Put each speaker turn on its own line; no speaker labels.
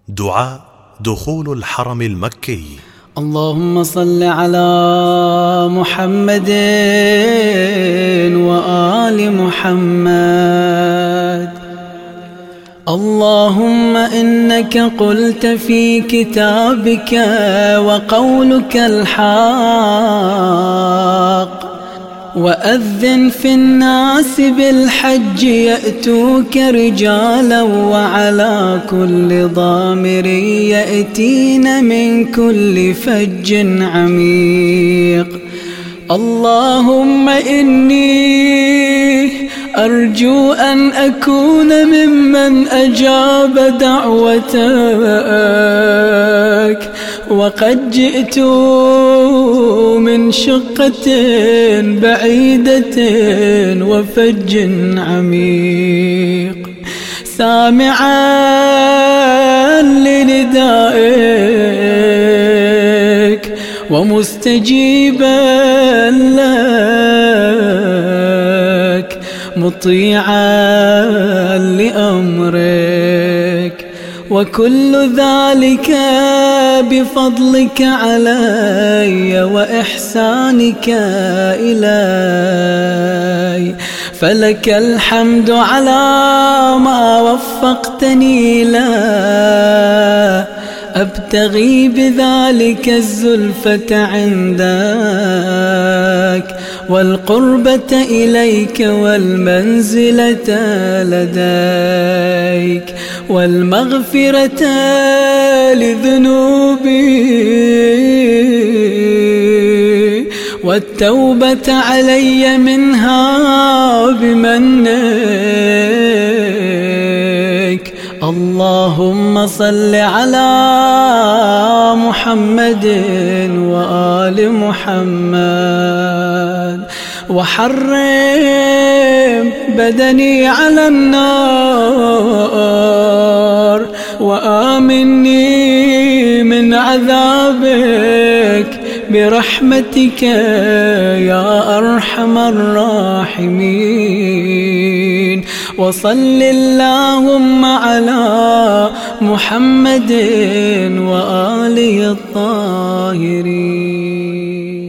دعاء دخول الحرم المكي.
اللهم صل على محمد وآل محمد. اللهم إنك قلت في كتابك وقولك الحق وأذن في الناس بالحج يأتوك رجالا وعلى كل ضامر يأتين من كل فج عميق. اللهم إني أرجو أن أكون ممن أجاب دعوتك وقد جئت من شقة بعيدة وفج عميق سامعا لندائك ومستجيبا لك مطيعا لأمرك، وكل ذلك بفضلك علي وإحسانك إلي. فلك الحمد على ما وفقتني له، أبتغي بذلك الزلفة عندك والقربة إليك والمنزلة لديك والمغفرة لذنوبي والتوبة علي منها بمنك. اللهم صل على محمد وآل محمد وحرم بدني على النار وآمني من عذابك برحمتك يا أرحم الراحمين. وصل اللهم على محمد وآله الطاهرين.